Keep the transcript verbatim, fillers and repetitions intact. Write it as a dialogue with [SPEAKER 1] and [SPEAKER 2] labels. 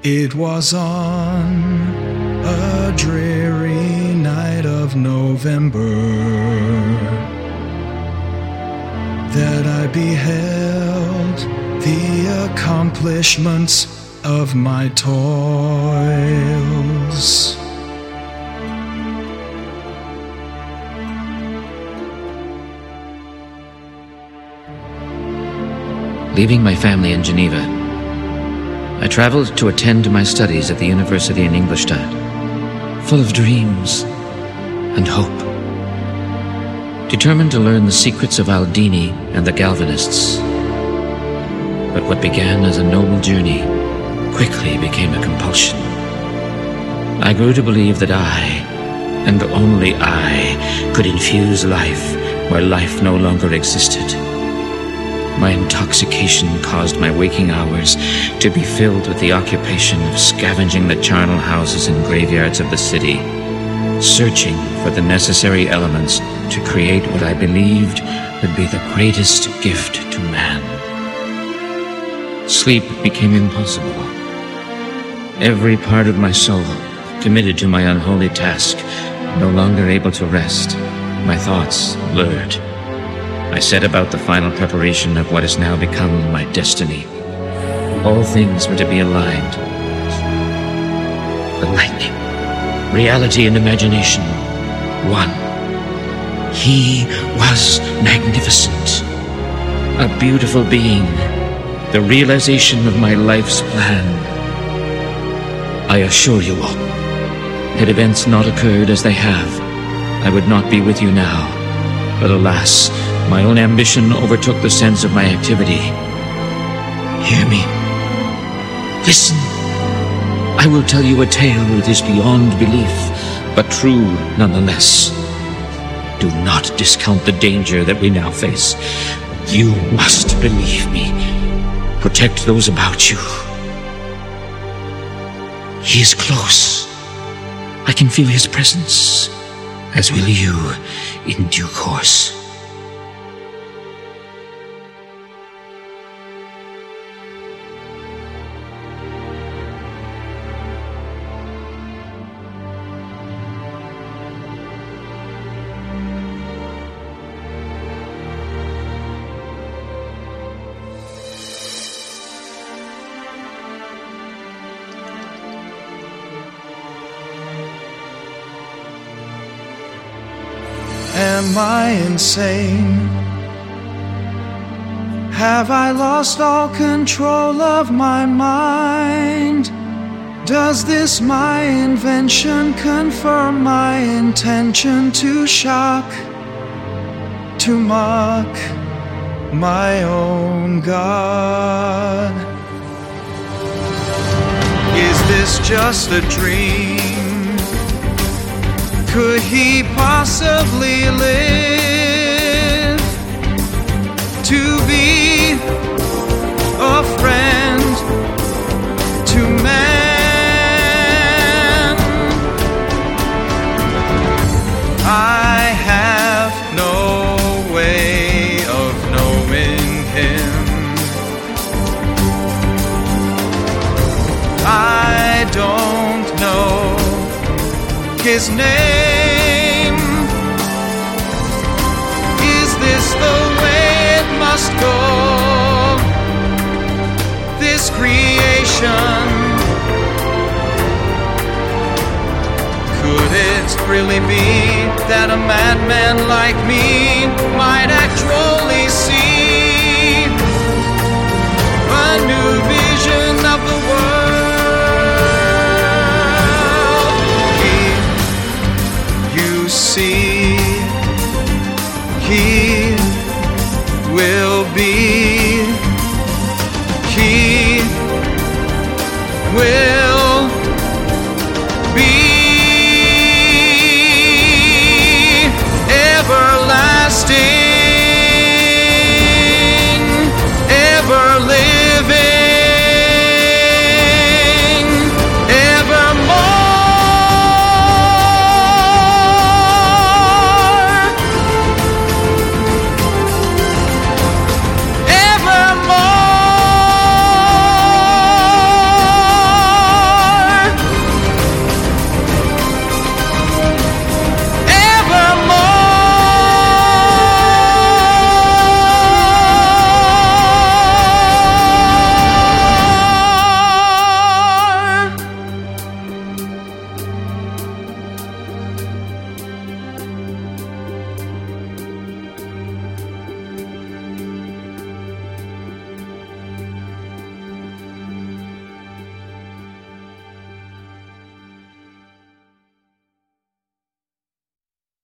[SPEAKER 1] It was on a dreary night of November that I beheld the accomplishments of my toils.
[SPEAKER 2] Leaving my family in Geneva, I traveled to attend to my studies at the university in Ingolstadt, full of dreams and hope, determined to learn the secrets of Aldini and the Galvanists. But what began as a noble journey quickly became a compulsion. I grew to believe that I, and only I, could infuse life where life no longer existed. My intoxication caused my waking hours to be filled with the occupation of scavenging the charnel houses and graveyards of the city, searching for the necessary elements to create what I believed would be the greatest gift to man. Sleep became impossible. Every part of my soul committed to my unholy task, no longer able to rest, my thoughts blurred. I set about the final preparation of what has now become my destiny. All things were to be aligned. The lightning, reality and imagination, one. He was magnificent, a beautiful being, the realization of my life's plan. I assure you all, had events not occurred as they have, I would not be with you now. But alas, my own ambition overtook the sense of my activity. Hear me. Listen. I will tell you a tale that is beyond belief, but true nonetheless. Do not discount the danger that we now face. You must believe me. Protect those about you. He is close. I can feel his presence, as will you in due course.
[SPEAKER 1] Am I insane? Have I lost all control of my mind? Does this my invention confirm my intention to shock, to mock my own God? Is this just a dream? Could he possibly live to be a friend to man? I have no way of knowing him. I don't know his name. Is this the way it must go? This creation, could it really be that a madman like me might actually see a new